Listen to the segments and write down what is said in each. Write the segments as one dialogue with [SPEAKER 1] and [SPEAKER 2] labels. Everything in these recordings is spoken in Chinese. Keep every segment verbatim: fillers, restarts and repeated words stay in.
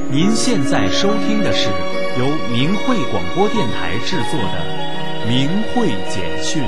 [SPEAKER 1] 您现在收听的是由明慧广播电台制作的《明慧简讯》。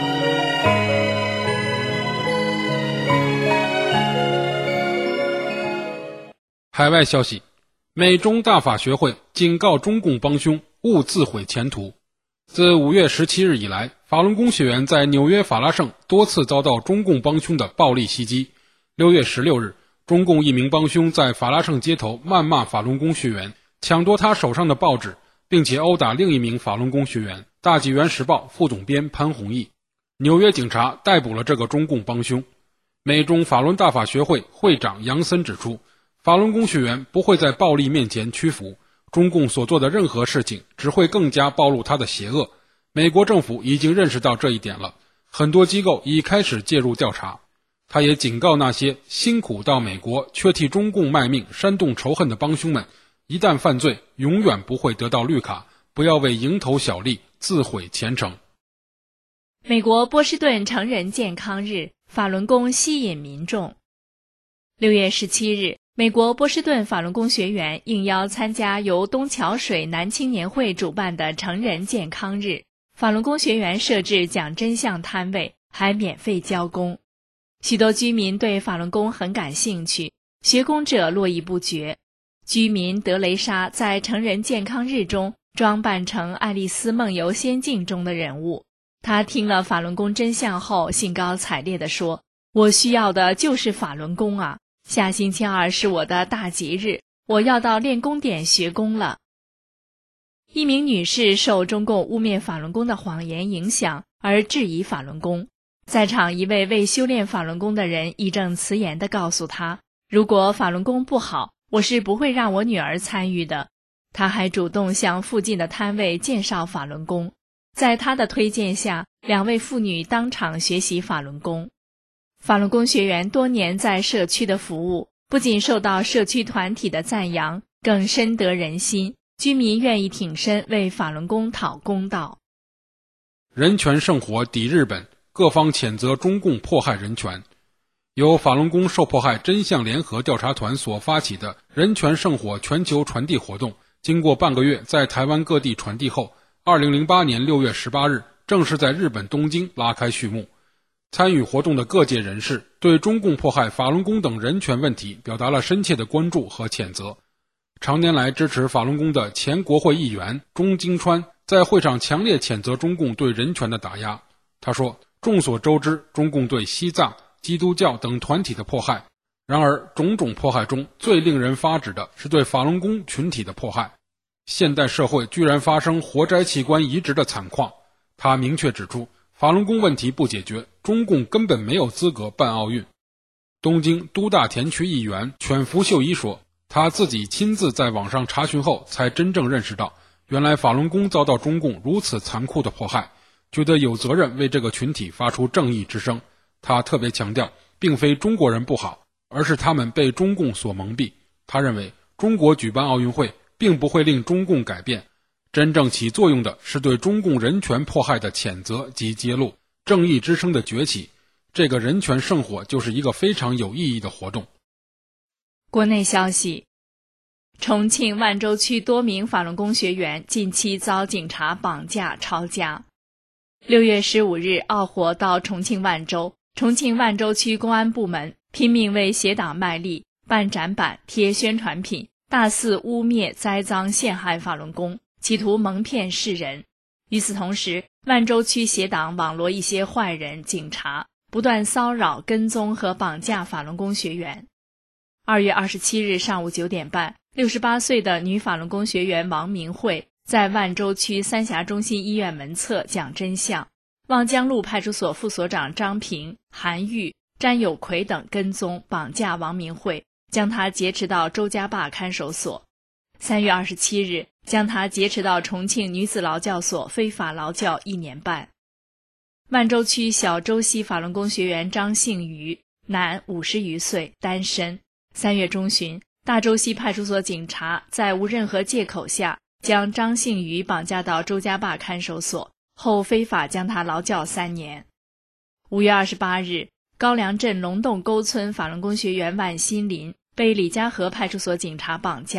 [SPEAKER 2] 海外消息，美中大法学会警告中共帮凶勿自毁前途。自五月十七日以来，法轮功学员在纽约法拉盛多次遭到中共帮凶的暴力袭击。六月十六日，中共一名帮凶在法拉盛街头谩骂法轮功学员，抢夺他手上的报纸，并且殴打另一名法轮功学员大纪元时报副总编潘宏毅。纽约警察逮捕了这个中共帮凶。美中法轮大法学会会长杨森指出，法轮功学员不会在暴力面前屈服，中共所做的任何事情只会更加暴露他的邪恶。美国政府已经认识到这一点了，很多机构已开始介入调查。他也警告那些辛苦到美国却替中共卖命煽动仇恨的帮凶们，一旦犯罪永远不会得到绿卡，不要为蝇头小利自毁前程。
[SPEAKER 3] 美国波士顿成人健康日，法轮功吸引民众。六月十七日，美国波士顿法轮功学员应邀参加由东桥水男青年会主办的成人健康日，法轮功学员设置讲真相摊位，还免费教功。许多居民对法轮功很感兴趣，学功者络绎不绝。居民德雷莎在成人健康日中装扮成《爱丽丝梦游仙境》中的人物。她听了法轮功真相后，兴高采烈地说：“我需要的就是法轮功啊！下星期二是我的大吉日，我要到练功点学功了。”一名女士受中共污蔑法轮功的谎言影响而质疑法轮功。在场一位为修炼法轮功的人义正辞严地告诉她，如果法轮功不好，我是不会让我女儿参与的。她还主动向附近的摊位介绍法轮功。在她的推荐下，两位妇女当场学习法轮功。法轮功学员多年在社区的服务，不仅受到社区团体的赞扬，更深得人心，居民愿意挺身为法轮功讨公道。
[SPEAKER 2] 人权圣火抵日本，各方谴责中共迫害人权。由法轮功受迫害真相联合调查团所发起的人权圣火全球传递活动，经过半个月在台湾各地传递后，二零零八年六月十八日正式在日本东京拉开序幕。参与活动的各界人士对中共迫害法轮功等人权问题表达了深切的关注和谴责。常年来支持法轮功的前国会议员钟金川在会上强烈谴责中共对人权的打压。他说，众所周知，中共对西藏、基督教等团体的迫害，然而种种迫害中最令人发指的是对法轮功群体的迫害。现代社会居然发生活摘器官移植的惨况。他明确指出，法轮功问题不解决，中共根本没有资格办奥运。东京都大田区议员犬伏秀一说，他自己亲自在网上查询后才真正认识到，原来法轮功遭到中共如此残酷的迫害，觉得有责任为这个群体发出正义之声。他特别强调，并非中国人不好，而是他们被中共所蒙蔽。他认为，中国举办奥运会并不会令中共改变，真正起作用的是对中共人权迫害的谴责及揭露，正义之声的崛起。这个人权圣火就是一个非常有意义的活动。
[SPEAKER 3] 国内消息，重庆万州区多名法轮功学员近期遭警察绑架抄家。六月十五日，奥火到重庆万州，重庆万州区公安部门拼命为邪党卖力，办展板、贴宣传品，大肆污蔑、栽赃、陷害法轮功，企图蒙骗世人。与此同时，万州区邪党网罗一些坏人、警察，不断骚扰、跟踪和绑架法轮功学员。二月二十七日上午九点半，六十八岁的女法轮功学员王明慧在万州区三峡中心医院门侧讲真相。望江路派出所副所长张平、韩玉、詹有奎等跟踪绑架王明慧，将她劫持到周家坝看守所。三月二十七日，将她劫持到重庆女子劳教所非法劳教一年半。万州区小周溪法轮功学员张姓余，男，五十余岁，单身。三月中旬，大周溪派出所警察在无任何借口下，将张姓余绑架到周家坝看守所，后非法将他劳教三年。五月二十八日，高梁镇龙洞沟村法轮功学员万新林被李家河派出所警察绑架，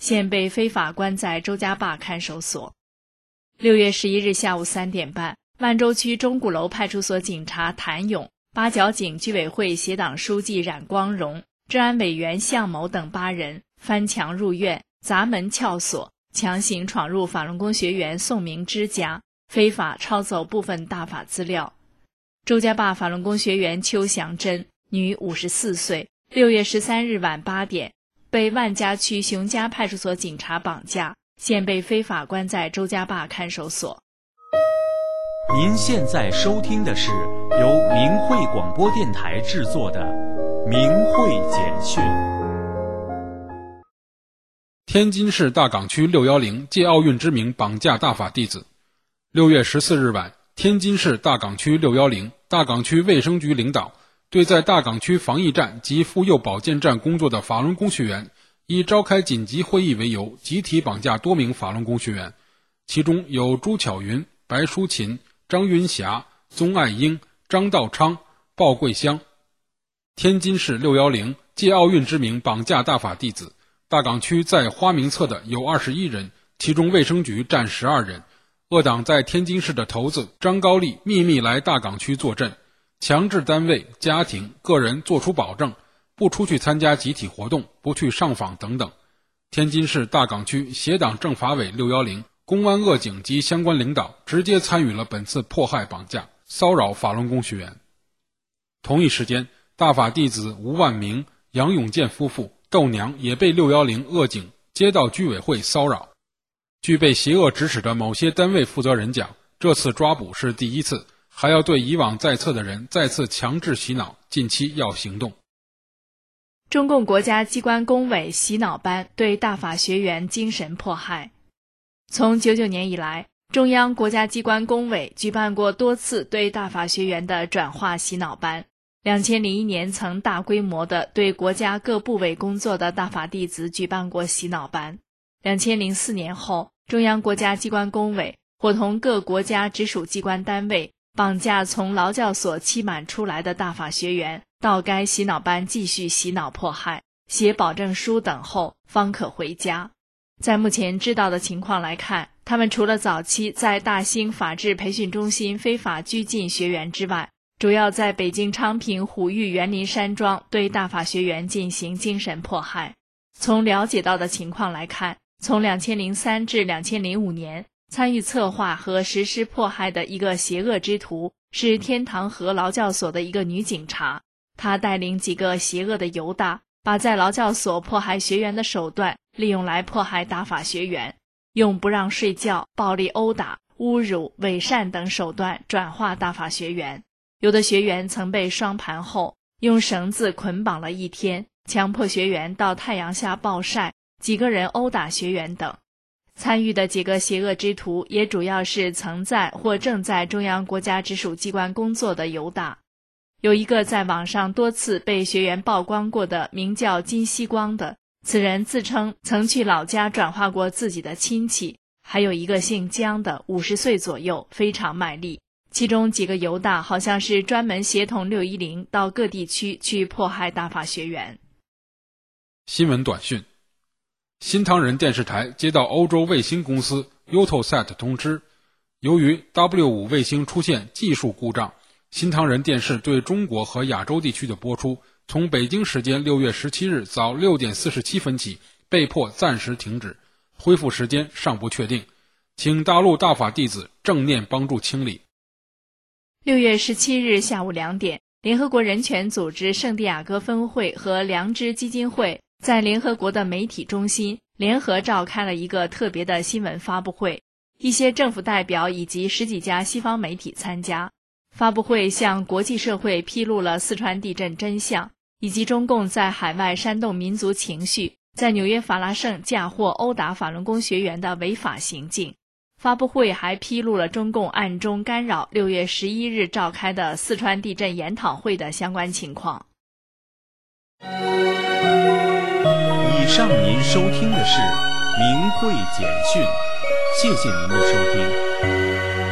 [SPEAKER 3] 现被非法关在周家坝看守所。六月十一日下午三点半，万州区钟鼓楼派出所警察谭勇、八角井居委会协党书记冉光荣、治安委员向某等八人翻墙入院，砸门撬锁，强行闯入法轮功学员宋明之家，非法抄走部分大法资料。周家坝法轮功学员邱祥珍，女，五十四岁，六月十三日晚八点被万家区熊家派出所警察绑架，现被非法关在周家坝看守所。
[SPEAKER 1] 您现在收听的是由明慧广播电台制作的《明慧简讯》。
[SPEAKER 2] 天津市大港区六一零借奥运之名绑架大法弟子。六月十四日晚，天津市大港区六一零大港区卫生局领导对在大港区防疫站及妇幼保健站工作的法轮功学员，以召开紧急会议为由，集体绑架多名法轮功学员，其中有朱巧云、白淑琴、张云霞、宗爱英、张道昌、鲍桂香。天津市六一零借奥运之名绑架大法弟子，大港区在花名册的有二十一人，其中卫生局占十二人。恶党在天津市的头子张高丽秘密来大港区坐镇，强制单位、家庭、个人作出保证，不出去参加集体活动，不去上访等等。天津市大港区协党政法委六一零、公安恶警及相关领导直接参与了本次迫害绑架、骚扰法轮功学员。同一时间，大法弟子吴万明、杨永健夫妇、豆娘也被六一零恶警街道居委会骚扰。据被邪恶指使的某些单位负责人讲，这次抓捕是第一次，还要对以往在册的人再次强制洗脑，近期要行动。
[SPEAKER 3] 中共国家机关工委洗脑班对大法学员精神迫害。从九九年以来，中央国家机关工委举办过多次对大法学员的转化洗脑班。两千零一年曾大规模的对国家各部委工作的大法弟子举办过洗脑班。两千零四年后，中央国家机关工委伙同各国家直属机关单位，绑架从劳教所期满出来的大法学员，到该洗脑班继续洗脑迫害，写保证书等后方可回家。在目前知道的情况来看，他们除了早期在大兴法治培训中心非法拘禁学员之外，主要在北京昌平虎峪园林山庄对大法学员进行精神迫害。从了解到的情况来看，从两千零三至两千零五年，参与策划和实施迫害的一个邪恶之徒是天堂河劳教所的一个女警察，她带领几个邪恶的犹大，把在劳教所迫害学员的手段利用来迫害大法学员，用不让睡觉、暴力殴打、侮辱、伪善等手段转化大法学员。有的学员曾被双盘后用绳子捆绑了一天，强迫学员到太阳下暴晒，几个人殴打学员等。参与的几个邪恶之徒也主要是曾在或正在中央国家直属机关工作的犹大。有一个在网上多次被学员曝光过的名叫金希光的，此人自称曾去老家转化过自己的亲戚。还有一个姓姜的，五十岁左右，非常卖力。其中几个犹大好像是专门协同六一零到各地区去迫害大法学员。
[SPEAKER 2] 新闻短讯：新唐人电视台接到欧洲卫星公司 Eutelsat 通知，由于 W 五 卫星出现技术故障，新唐人电视对中国和亚洲地区的播出从北京时间六月十七日早六点四十七分起被迫暂时停止，恢复时间尚不确定，请大陆大法弟子正念帮助清理。
[SPEAKER 3] 六月十七日下午两点，联合国人权组织圣地亚哥分会和良知基金会在联合国的媒体中心联合召开了一个特别的新闻发布会，一些政府代表以及十几家西方媒体参加。发布会向国际社会披露了四川地震真相，以及中共在海外煽动民族情绪，在纽约法拉盛嫁祸殴打法轮功学员的违法行径。发布会还披露了中共暗中干扰六月十一日召开的四川地震研讨会的相关情况。
[SPEAKER 1] 以上您收听的是明慧简讯，谢谢您的收听。